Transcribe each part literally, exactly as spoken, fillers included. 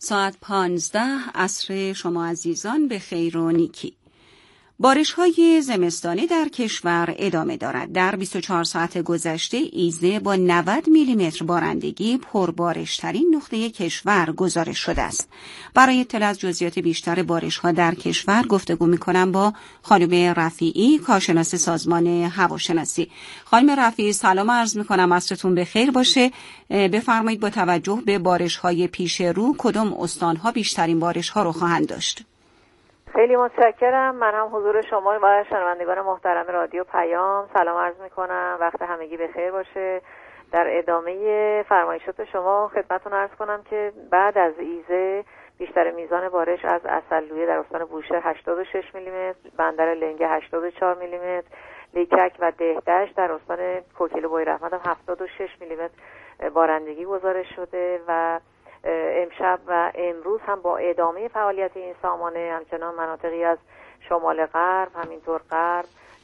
ساعت پانزده عصر شما عزیزان به خیر و نیکی. بارش‌های زمستانی در کشور ادامه دارد. در بیست و چهار ساعت گذشته ایزه با نود میلیمتر بارندگی پربارش‌ترین نقطه کشور گزارش شده است. برای اطلاع از جزئیات بیشتر بارش‌ها در کشور گفتگو می‌کنم با خانم رفیعی، کارشناس سازمان هواشناسی. خانم رفیعی سلام عرض می‌کنم، عصرتون بخیر باشه. بفرمایید با توجه به بارش‌های پیش رو کدام استان‌ها بیشترین بارش‌ها رو خواهند داشت؟ خیلی متشکرم. من هم حضور شما و شنوندگان محترم رادیو پیام سلام عرض میکنم. وقت همگی بخیر باشه. در ادامه فرمایشات شما خدمتتون عرض کنم که بعد از ایزه بیشتر میزان بارش از عسلویه در استان بوشهر هشتاد و شش میلیمتر، بندر لنگه هشتاد و چهار میلیمتر، لیکک و دهدشت در استان کوکیل و بویرحمت هم هفتاد و شش میلیمتر بارندگی گزارش شده و امشب و امروز هم با ادامه فعالیت این سامانه همچنان مناطقی از شمال غرب، همینطور غرب،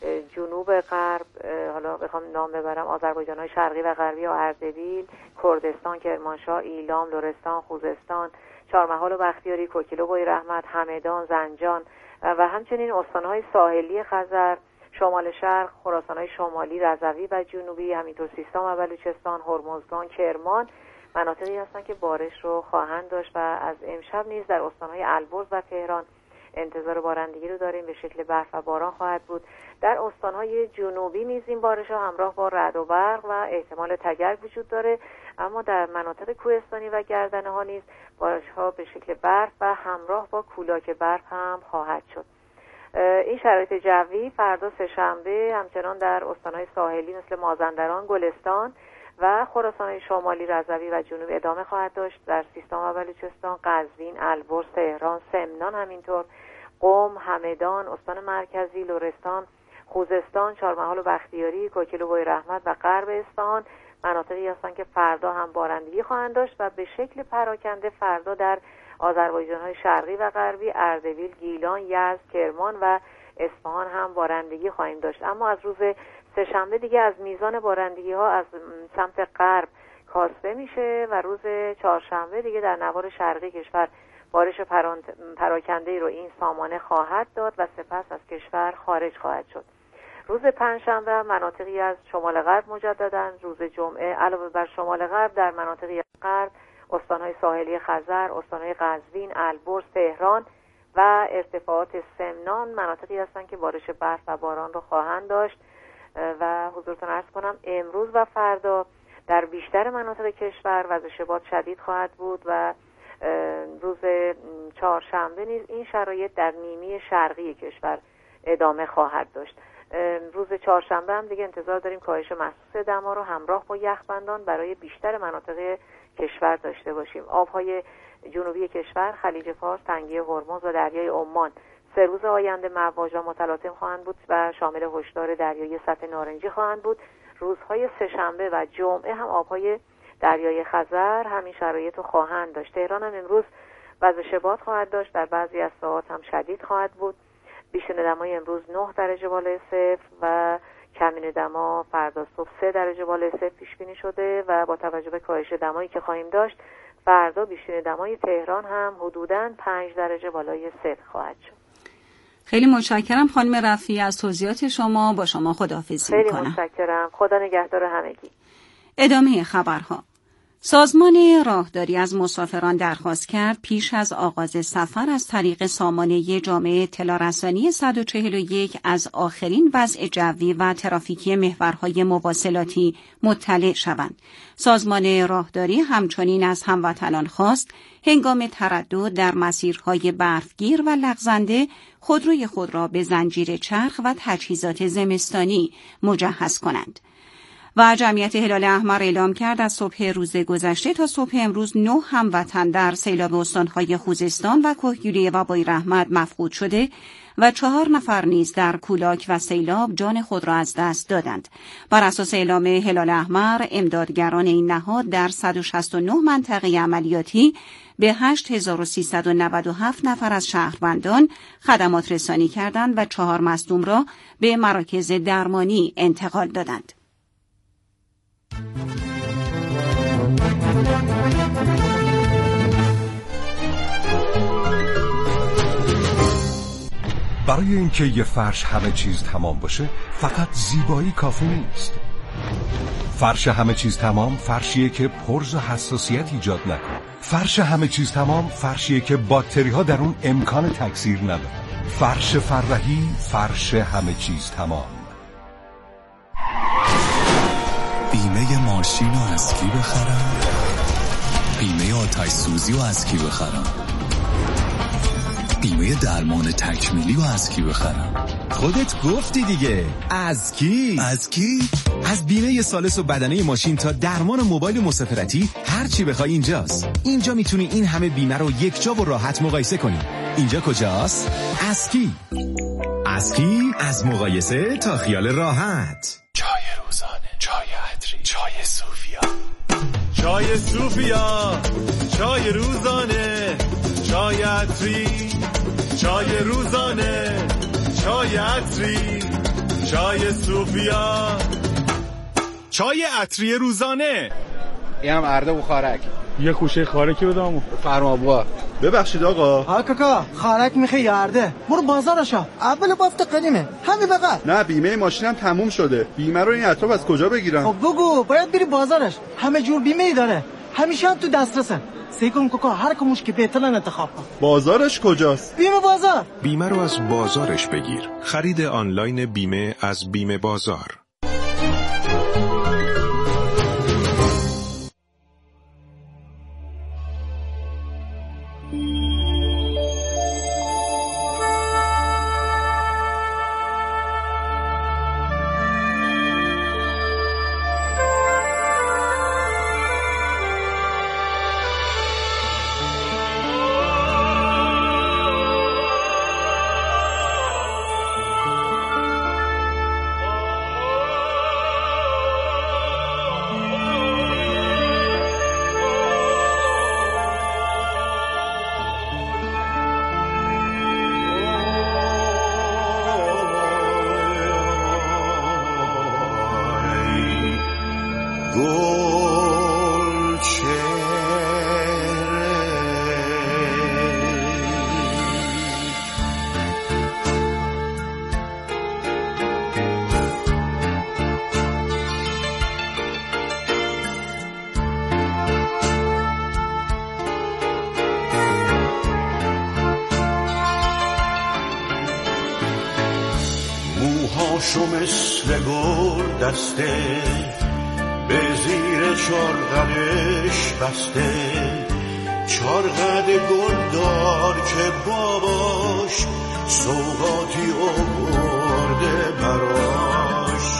جنوب غرب، حالا بخوام نام ببرم آذربایجان‌های شرقی و غربی و اردبیل، کردستان، کرمانشاه، ایلام، لرستان، خوزستان، چهارمحال و بختیاری، کوکیل و بویرحمت، همدان، زنجان و همچنین استان‌های ساحلی خزر، شمال شرق، خراسان‌های شمالی، رضوی و جنوبی، همینطور سیستان و بلوچستان، هرمزگان، کرمان مناطقی هستن که بارش رو خواهند داشت و از امشب نیز در استان‌های البرز و تهران انتظار بارندگی رو داریم. به شکل برف و باران خواهد بود. در استان‌های جنوبی نیز این بارش‌ها همراه با رعد و برق و احتمال تگرگ وجود داره، اما در مناطق کوهستانی و گردنه‌ها نیز بارش‌ها به شکل برف و همراه با کولاک برف هم خواهد شد. این شرایط جوی فردا سه‌شنبه همچنان در استان‌های ساحلی مثل مازندران، گلستان و خراسان شمالی، رضوی و جنوب ادامه خواهد داشت. در سیستان و بلوچستان، قزوین، البرز، تهران، سمنان، همینطور قم، همدان، استان مرکزی، لرستان، خوزستان، چهارمحال و بختیاری، کوکیل و بویرحمت و غرب اصفهان مناطقی هستند که فردا هم بارندگی خواهند داشت و به شکل پراکنده فردا در آذربایجان‌های شرقی و غربی، اردبیل، گیلان، یزد، کرمان و اصفهان هم بارندگی خواهیم داشت. اما از روز سه‌شنبه دیگه از میزان بارندگی ها از سمت غرب کاسته میشه و روز چهارشنبه دیگه در نوار شرقی کشور بارش پراکنده رو این سامانه خواهد داد و سپس از کشور خارج خواهد شد. روز پنجشنبه مناطقی از شمال غرب مجددا، روز جمعه علاوه بر شمال غرب در مناطقی از غرب، استان‌های ساحلی خزر، استان‌های قزوین، البرز، تهران و ارتفاعات سمنان مناطقی هستند که بارش برف و باران رو خواهند داشت. و حضورتون عرض کنم امروز و فردا در بیشتر مناطق کشور وضع باد شدید خواهد بود و روز چهارشنبه نیز این شرایط در نیمه شرقی کشور ادامه خواهد داشت. روز چهارشنبه هم دیگه انتظار داریم کاهش محسوس دما رو همراه با یخبندان برای بیشتر مناطق کشور داشته باشیم. آبهای جنوبی کشور، خلیج فارس، تنگه هرمز و دریای عمان سه روز آینده مواج و متلاطم خواهند بود و شامل هشدار دریایی سطح نارنجی خواهند بود. روزهای سه‌شنبه و جمعه هم آبهای دریای خزر همین شرایط رو خواهند داشت. تهران هم امروز وضع باد خواهد داشت، در بعضی از ساعات هم شدید خواهد بود. بیشتر دمای امروز نه درجه بالای صفر و کمین دما فردا صبح سه درجه بالای صفر پیش بینی شده و با توجه به کاهش دمایی که خواهیم داشت فردا بیشتر دمای تهران هم حدوداً پنج درجه بالای صفر خواهد شد. خیلی متشکرم خانم رفیعی از توضیحات شما. با شما خداحافظی می‌کنم. خیلی متشکرم. خدا نگهدار همگی. ادامه خبرها. سازمان راهداری از مسافران درخواست کرد پیش از آغاز سفر از طریق سامانه جامعه اطلاع رسانی صد و چهل و یک از آخرین وضع جوی و ترافیکی محورهای مواصلاتی مطلع شوند. سازمان راهداری همچنین از هموطنان خواست هنگام تردد در مسیرهای برفگیر و لغزنده خودروی خود را به زنجیر چرخ و تجهیزات زمستانی مجهز کنند. و جمعیت هلال احمر اعلام کرد از صبح روز گذشته تا صبح امروز نه هموطن در سیلاب استان‌های خوزستان و کهگیلویه و بویرحمت مفقود شده و چهار نفر نیز در کولاک و سیلاب جان خود را از دست دادند. بر اساس اعلام هلال احمر، امدادگران این نهاد در صد و شصت و نه منطقه عملیاتی به هشت هزار و سیصد و نود و هفت نفر از شهروندان خدمات رسانی کردند و چهار مصدوم را به مراکز درمانی انتقال دادند. برای اینکه یه فرش همه چیز تمام باشه فقط زیبایی کافی نیست. فرش همه چیز تمام فرشیه که پرز و حساسیت ایجاد نکنه. فرش همه چیز تمام فرشیه که باکتری ها در اون امکان تکثیر نداره. فرش فرحی، فرش همه چیز تمام. بیمه ماشین رو از کی بخرم؟ بیمه آتش سوزی رو از کی بخرم؟ بیمه درمان تکمیلی رو از کی بخرم؟ خودت گفتی دیگه. از کی؟ از کی؟ از بیمه سالس و بدنه ماشین تا درمان موبایل مسافرتی هر چی بخوای اینجاست. اینجا میتونی این همه بیمه رو یک جا و راحت مقایسه کنی. اینجا کجاست؟ از کی؟ از کی؟ از مقایسه تا خیال راحت. چای روزانه، چای عطری، چای صوفیا. چای صوفیا، چای روزانه، چای عطری، چای روزانه، چای عطری، چای صوفیا، چای عطری روزانه. اینم ارده و خارک. یه خوشه خارکی بدم. فرما بوا. ببخشید آقا. ها کاکا، خارک میخوای یا ارده؟ برو بازارشا. اول بافت قدیمه. همین بقى. نه بیمه ماشینم تموم شده. بیمه رو این اطراف از کجا بگیرم؟ خب بگو، باید بری بازارش. همه جور بیمه ای داره. همیشه هم تو دسترسه. سیکن کوکا هر کموش که بهترن انتخاب کن. بازارش کجاست؟ بیمه بازار. بیمه رو از بازارش بگیر. خرید آنلاین بیمه از بیمه بازار. موهاشو مثل گل دسته به زیر چارقدش بسته، چارقد گل دار که باباش سوغاتی آورده براش.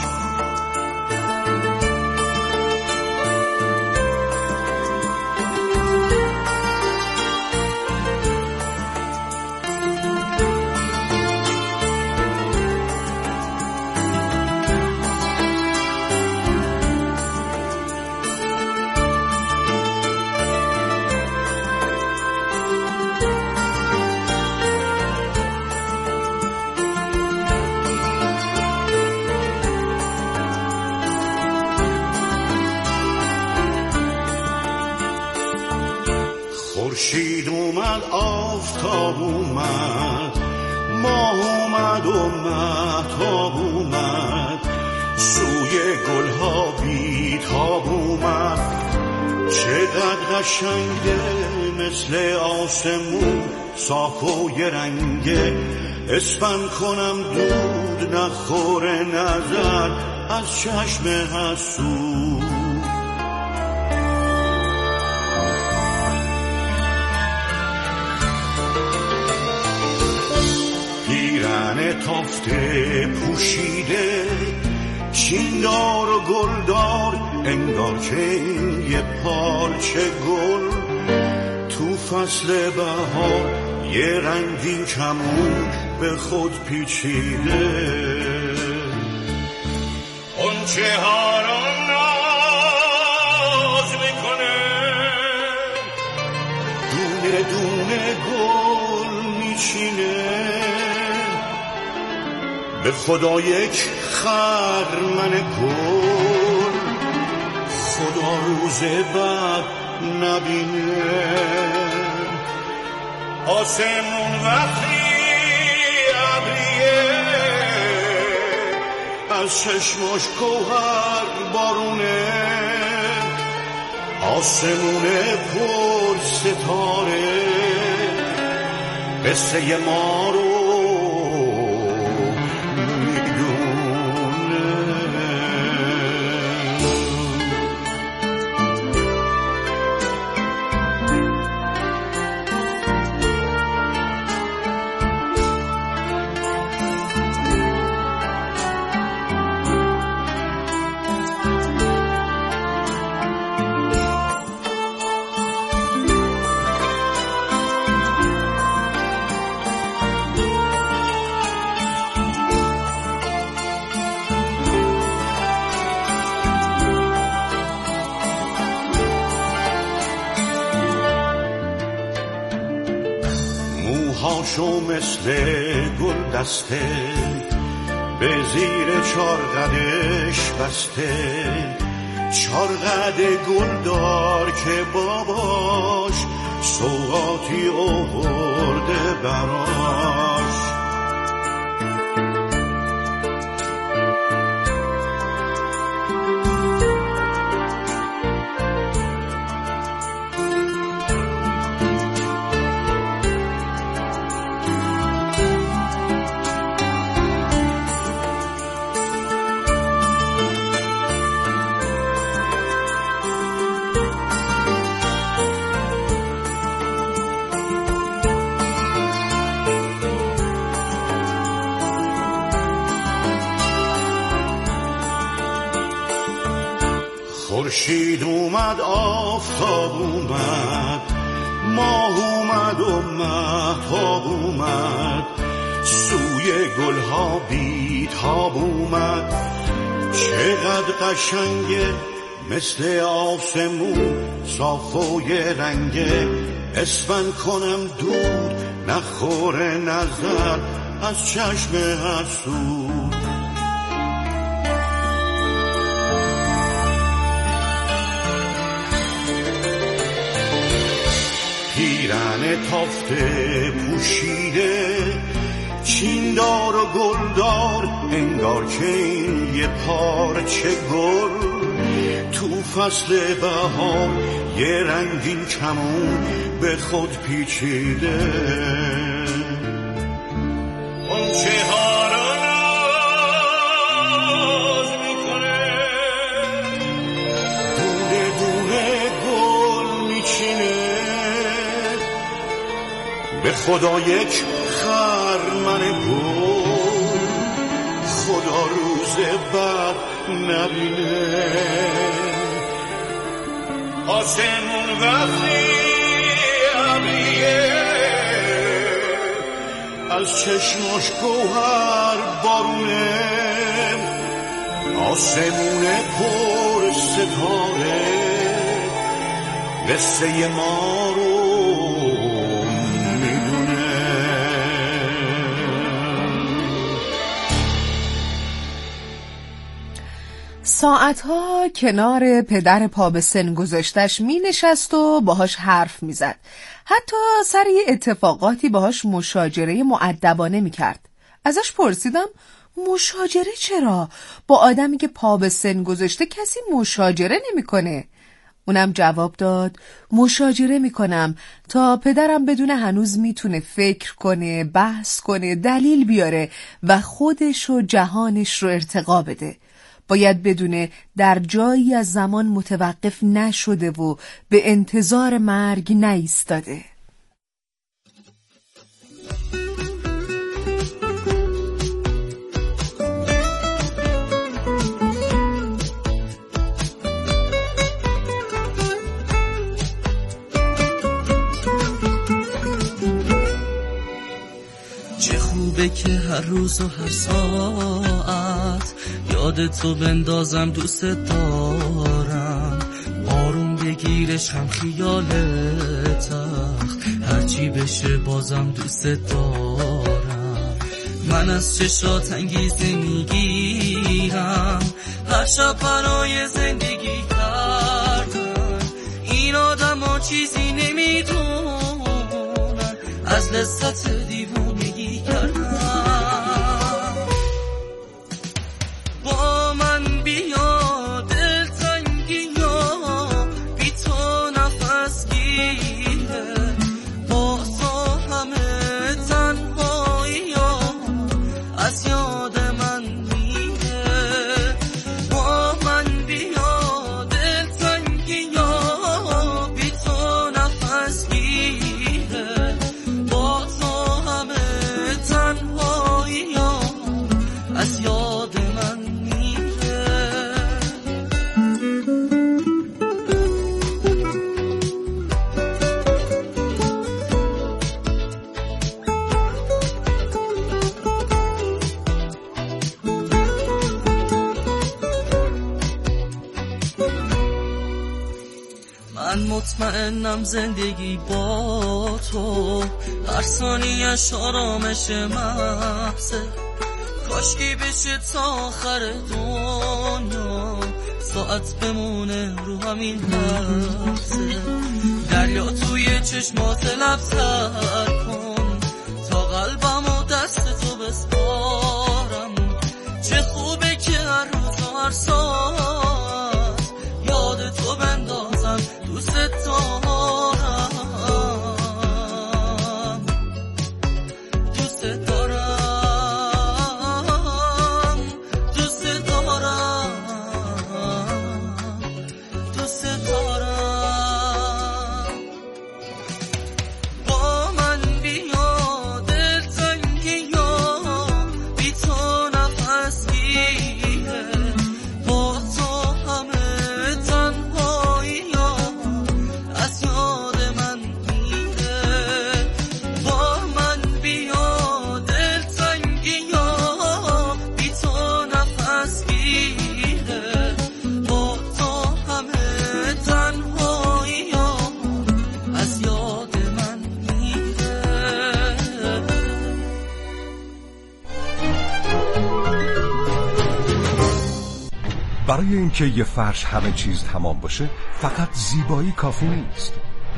خورشید اومد، آفتاب اومد، ماه اومد و مهتاب اومد، سوی گلها بیتاب اومد. چقدر قشنگه مثل آسمون، صاف و یه رنگه، اسفند کنم دود نخوره نظر از چشم حسود. تافته پوشیده، چیندار و گلدار، انگار که یه پارچه گل تو فصل بهار یه رنگین کمون به خود پیچیده. اونچه ها رو ناز میکنه، دونه دونه گل میچینه، به خدا یک خرمن گل خدا روز بعد نبینه. آسمون وقتی ابری از چشماش گوهر بارونه، آسمونه پر ستاره، قصه ما رو شو مثل گل دسته، به زیر چارقدش بسته، چارقد گل دار که باباش سوغاتی آورده براش. خورشید اومد، آفتاب اومد، ماه اومد و مهتاب اومد، سوی گلها بیتاب اومد. چقدر قشنگه مثل آسمون، صاف و یه رنگه، اسفن کنم دود نخوره نظر از چشم حسود. پیرن تافته پوشیده، چیندار و گلدار، انگار که این یه پارچه گل تو فصل بهار یه رنگین کمون به خود پیچیده. غنچه ها رو ناز میکنه، دونه دونه گل میچینه، به خدا یک خرمن گل خدا روز بعد نبینه. آسمون وقتی ابریه، از چشماش گوهر بارونه، آسمون پر ستاره، قصه ما رو ساعتها کنار پدر پا به سن گذاشتش می نشست و باهاش حرف می زد. حتی سر یه اتفاقاتی باهاش مشاجره مؤدبانه می کرد. ازش پرسیدم مشاجره چرا؟ با آدمی که پا به سن گذاشته کسی مشاجره نمی کنه. اونم جواب داد مشاجره می کنم تا پدرم بدون هنوز می تونه فکر کنه، بحث کنه، دلیل بیاره و خودش و جهانش رو ارتقا بده. باید بدونه در جایی از زمان متوقف نشده و به انتظار مرگ نایستاده. چه خوبه که هر روز و هر ساعت یاد تو بندازم، دوست دارم، آروم بگیرشم خیال تخت، هرچی بشه بازم دوست دارم. من از چشات انگیزه میگیرم، هر شب برای زندگی کردن. این آدم ها چیزی نمیدونن از لذت دیوونگی کردن. با مطمئنم زندگی با تو هر ثانیه‌اش آرامش محضه، کاشکی بشه تا آخر دنیا ساعت بمونه رو همین لحظه. دریا توی چشمات لب‌تر کن تا قلبم و دست تو بسپارم. چه خوبه که هر روز و هر ساعت یاد تو بندازم دوست دارم، دوست دارم، دوست دارم، دوست دارم. با من بیا دلتنگی یا بی تو نفس گیره، با تو همه تنهایی یا از یاد من میره. با من بیا دلتنگی یا بی تو نفس گیره، با تو همه تنهایی یا از یاد من میره. برای اینکه یه فرش همه چیز تمام باشه فقط زیبایی کافی نیست.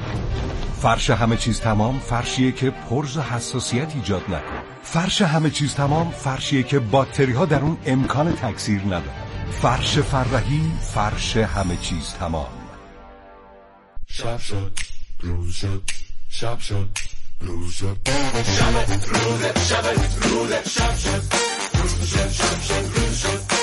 فرش همه چیز تمام فرشیه که پرز و حساسیت ایجاد نکنه. فرش همه چیز تمام فرشیه که باکتری ها در اون امکان تکثیر نداره. فرش فرحی، فرش همه چیز تمام. شب شد روز شد، شب شد روز شد، شب روز شب روز شب شد روز شد، شب شد روز شد.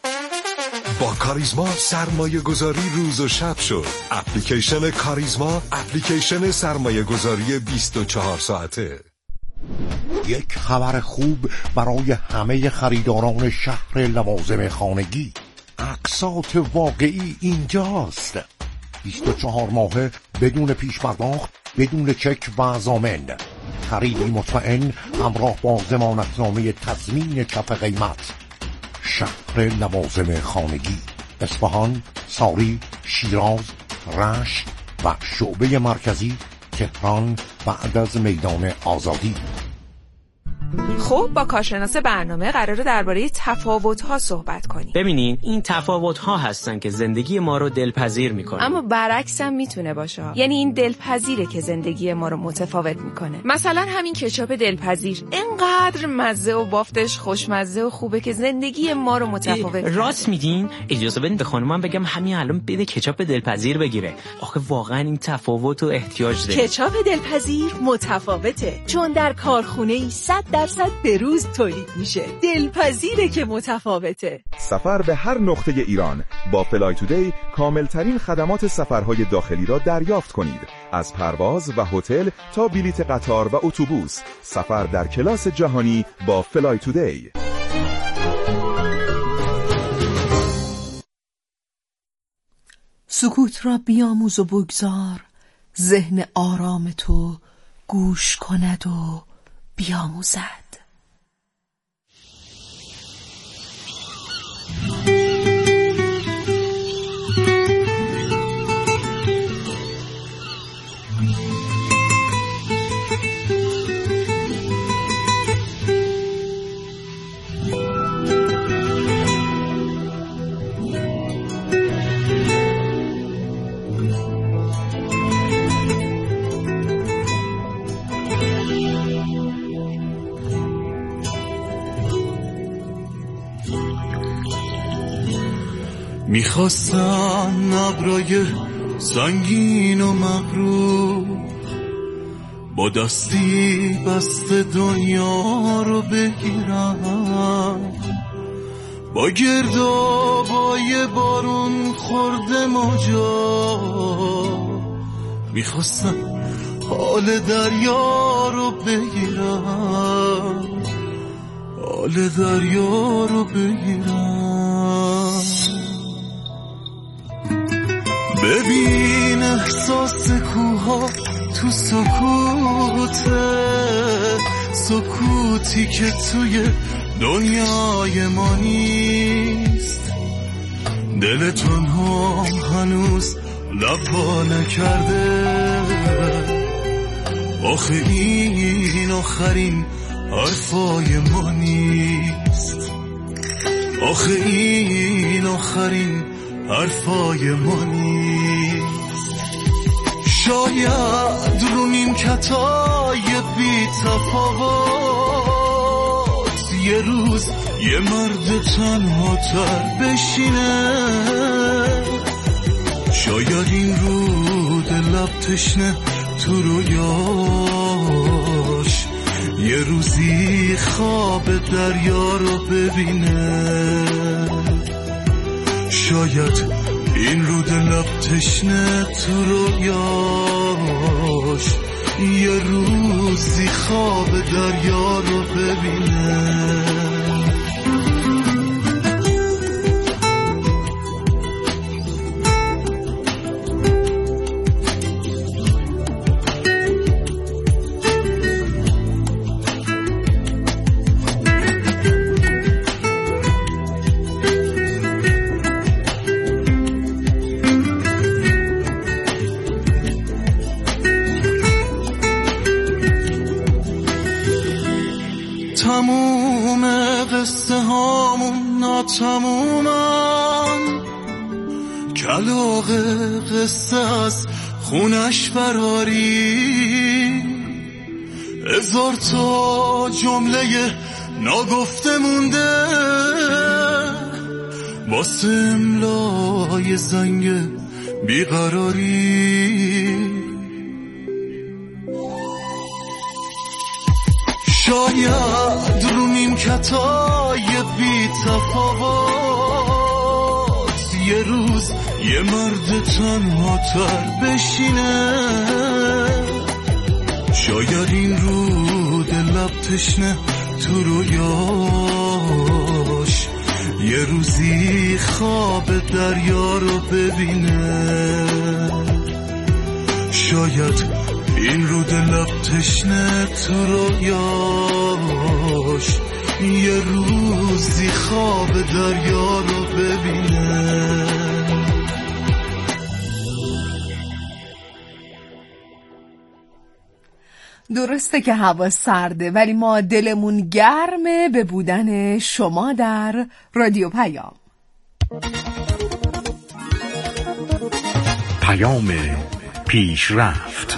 با کاریزما سرمایه گذاری روز و شب شد. اپلیکیشن کاریزما، اپلیکیشن سرمایه گذاری بیست و چهار ساعته. یک خبر خوب برای همه خریداران شهر لوازم خانگی. اقساط واقعی اینجاست. بیست و چهار ماهه بدون پیش پرداخت، بدون چک و ضامن. خریدی مطمئن همراه با ضمانتنامه تضمین کف قیمت. شهر لوازم خانگی، اصفهان، ساری، شیراز، رشت و شعبه مرکزی تهران بعد از میدان آزادی. خب با کارشناس برنامه قراره درباره تفاوت‌ها صحبت کنیم. ببینین این تفاوت‌ها هستن که زندگی ما رو دلپذیر میکنه. اما برعکس هم میتونه باشه. یعنی این دلپذیره که زندگی ما رو متفاوت میکنه. مثلا همین کچاپ دلپذیر اینقدر مزه و بافتش خوشمزه و خوبه که زندگی ما رو متفاوت. راست میگین؟ اجازه بدین به خانومم بگم همین الان بده کچاپ دلپذیر بگیره. آخه واقعا این تفاوت و احتیاج داره. کچاپ دلپذیر متفاوته چون در کارخونه‌ای صد درصد به روز تولید میشه. دلپذیره که متفاوته. سفر به هر نقطه ایران با فلای تودی کاملترین خدمات سفرهای داخلی را دریافت کنید. از پرواز و هتل تا بلیت قطار و اتوبوس، سفر در کلاس جهانی با فلای تودی. سکوت را بیاموز و بگذار، ذهن آرام تو گوش کند و بیاموزد. میخواستم ابرای سنگین و مغرور با دستی بست دنیا رو بگیرم، با گردابای بارون خورده موجا. میخواستم حال دریا رو بگیرم، حال دریا رو بگیرم. ببین احساس کوها تو سکوته، سکوتی که توی دنیای ما نیست. دل تنها هنوز لبا نکرده. آخه این آخرین حرفای ما نیست، آخه این آخرین حرفای ما نیست. شاید رو نیمکتای بی تفاوت یه روز یه مرد تنها تر بشینه، شاید این رود لب تشنه تو رویاش یه روزی خواب دریا رو ببینه، شاید این رود لب تشنه تو رویاش یه روزی خواب دریا رو ببینه. تموم قصه هامون ناتمومن، کلاغ قصه از خونش فراری، هزار تا جمله ناگفته مونده واسه املای زنگ بیقراری. شاید رو نیمکتای بی تفاوت یه روز یه مرد تنها تر بشینه، شاید این رود لب تشنه تو رویاش یه روزی خواب دریا رو ببینه، شاید این رود لب تشنه تو رویاش یه روزی خواب دریا رو ببینه. درسته که هوا سرده ولی ما دلمون گرمه به بودن شما در رادیو پیام. پیام پیشرفت.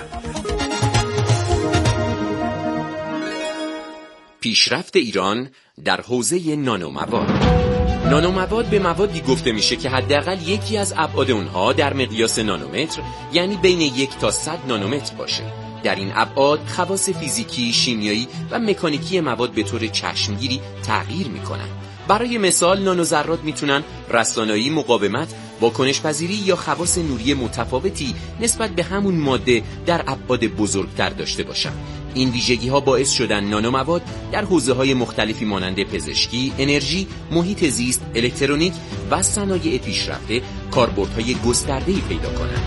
پیشرفت ایران در حوزه نانومواد. نانومواد به موادی گفته میشه که حداقل یکی از ابعاد اونها در مقیاس نانومتر یعنی بین یک تا صد نانومتر باشه. در این ابعاد خواص فیزیکی، شیمیایی و مکانیکی مواد به طور چشمگیری تغییر میکنن. برای مثال نانوذرات میتونن رسانایی، مقاومت، واکنش پذیری یا خواص نوری متفاوتی نسبت به همون ماده در ابعاد بزرگتر داشته باشن. این ویژگی ها باعث شدن نانومواد در حوزه‌های مختلفی مانند پزشکی، انرژی، محیط زیست، الکترونیک و صنایع پیشرفته کاربردهای گسترده‌ای پیدا کنند.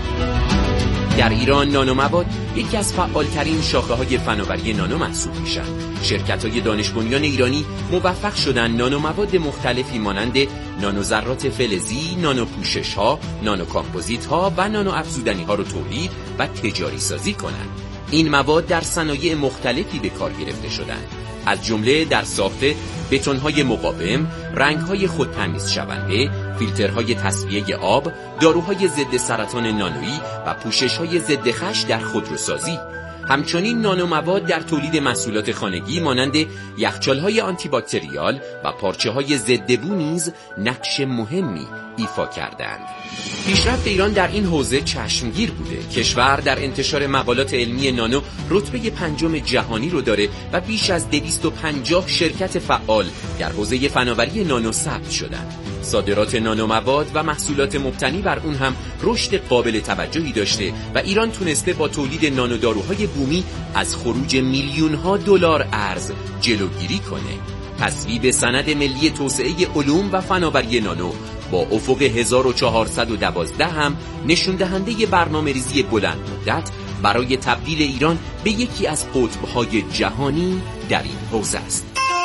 در ایران نانومواد یکی از فعالترین شاخه‌های فناوری نانو محسوب میشن. شرکت‌های دانش بنیان ایرانی موفق شدن نانومواد مختلفی مانند نانوذرات فلزی، نانوپوشش‌ها، نانوکامپوزیت‌ها و نانوافزودنی‌ها رو تولید و تجاری سازی کنند. این مواد در صنایع مختلفی به کار گرفته شدند، از جمله در ساخت بتون‌های مقاوم، رنگ‌های خودتمیز شونده، فیلترهای تصفیه آب، داروهای ضد سرطان نانویی و پوشش‌های ضد خش در خودروسازی. همچنین نانومواد در تولید محصولات خانگی مانند یخچال‌های آنتی باکتریال و پارچه‌های ضد بو نیز نقش مهمی ایفا کردند. پیشرفت ایران در این حوزه چشمگیر بوده. کشور در انتشار مقالات علمی نانو رتبه پنجم جهانی رو داره و بیش از دویست و پنجاه شرکت فعال در حوزه فناوری نانو ثبت شدند. صادرات نانومواد و محصولات مبتنی بر اون هم رشد قابل توجهی داشته و ایران تونسته با تولید نانوداروهای بومی از خروج میلیون‌ها دلار ارز جلوگیری کنه. تصویب سند ملی توسعه علوم و فناوری نانو با افق هزار و چهارصد و دوازده هم نشون دهنده برنامه‌ریزی بلند مدت برای تبدیل ایران به یکی از قطب‌های جهانی در این حوزه است.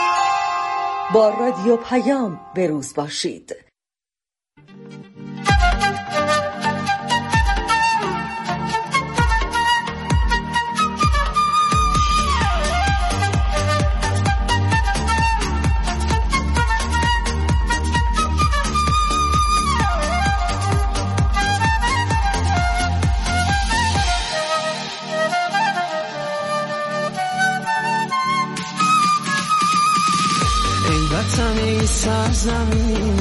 با رادیو پیام بروز باشید. وطن ای سرزمین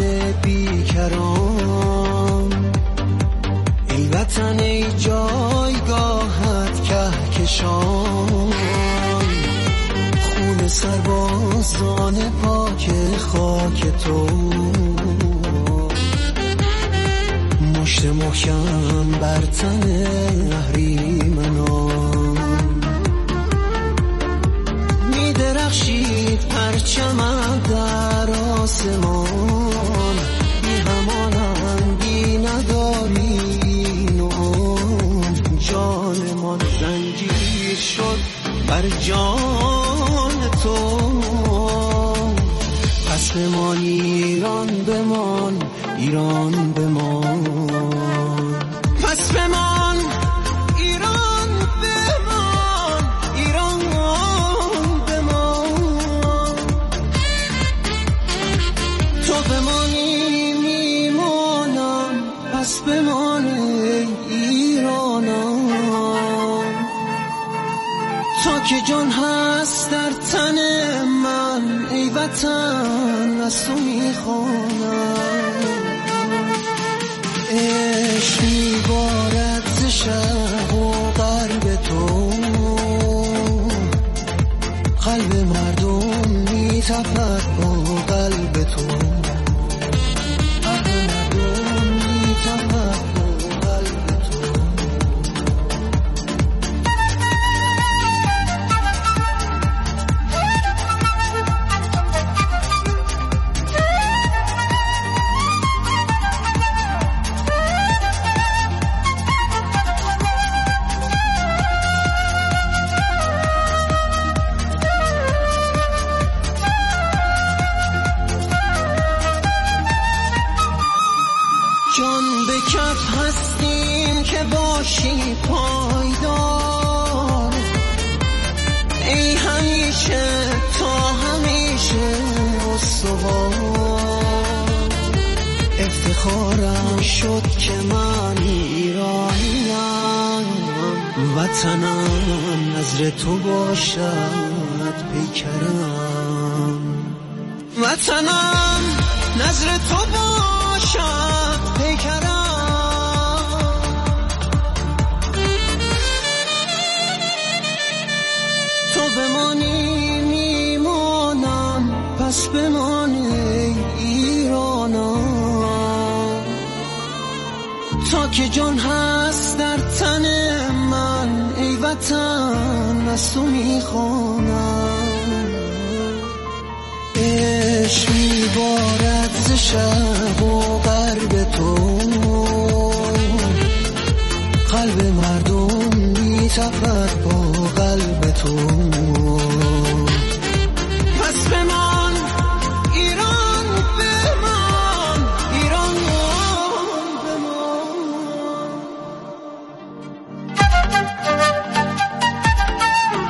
بیکران، ای وطن ای جایگاهت کهکشان، خون سربازان پاک خاک تو، مشت محکم بر تن اهریمنان، می درخشید پرچمت در آسمان، بی همانندی نداری این و آن، جانمان زنجیر شد بر جان تو، پس بمان ایران بمان، ایران بمان، پس بمان ایران بمان، ایران بمان، تو بمانی میمانم، پس بمان ایرانم، تا که جان هست در تن من ای وطن از تو میخوانم، عشق میبارد ز شرق و غرب تو، قلب مردم میتپد با قلب تو، قلب مردم میتپد با قلب تو. باشی پایدار، ای همیشه تا همیشه استوار، افتخارم شد که من ایرانیم، وطنم نظر تو باشد پیکرم، وطنم نظر تو باشد پیکرم، بمانی میمانم، پس بمانی ایرانم، تا که جان هست در تن من ای وطن از تو میخوانم، عشق میبارد ز شرق و غرب تو، قلب مردم میتپد با